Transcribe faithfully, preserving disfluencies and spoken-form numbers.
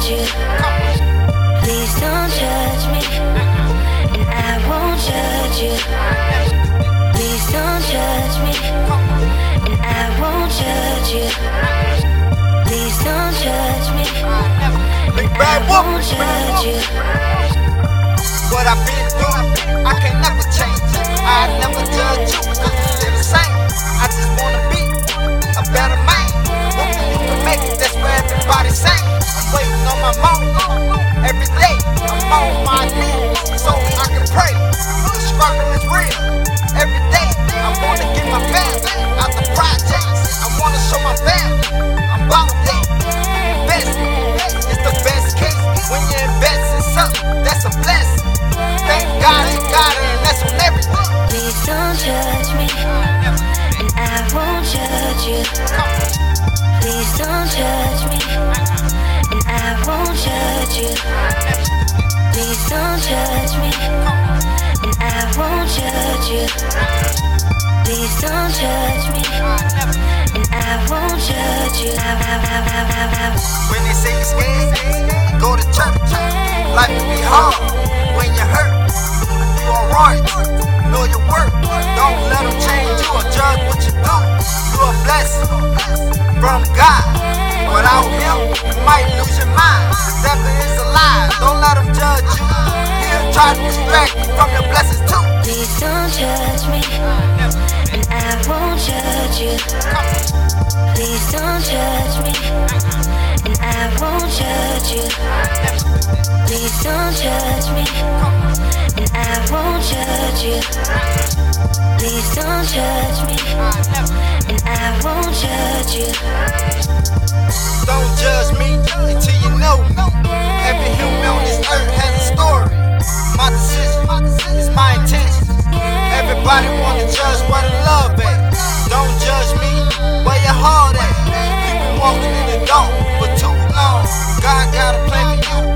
you. Please don't judge me, and I won't judge you. Please don't judge me, and I won't judge you. Please don't judge me, and I won't judge you. What I've been through, I can't never change. I never judge you, cause you still the same. I just wanna be a better man. Hoping you can make it, that's where everybody's saying. I'm waiting on my mom every day. I'm on my knees so I can pray. The struggle is real. Every day I wanna get my family out the projects. I wanna show my family I'm about that. Investment is the best case. When you invest in something, that's a blessing. Thank God you got it, and that's on everything. Please don't judge me, and I won't judge you. Please don't judge me, and I won't judge you. Please don't judge me, and I won't judge you. Please don't judge me, and I won't judge you. When they say you're scared, go to church. Life will be hard when you're hurt. You are right, know your worth. Don't let them change you or judge what you do. You're a blessing from God. Without him, you might lose your mind. The devil is a lie. Don't let him judge you. He'll try to distract you from your blessings too. Please don't judge me, and I won't judge you. Please don't judge me, and I won't judge you. Please don't judge me, and I won't judge you. Please don't judge me, and I won't judge you. Don't judge me until you know me. Every human on this earth has a story. My decision is my intention. Everybody wanna judge where the love at. Don't judge me where your heart at. You been walking in the dark for too long. God got a plan for you.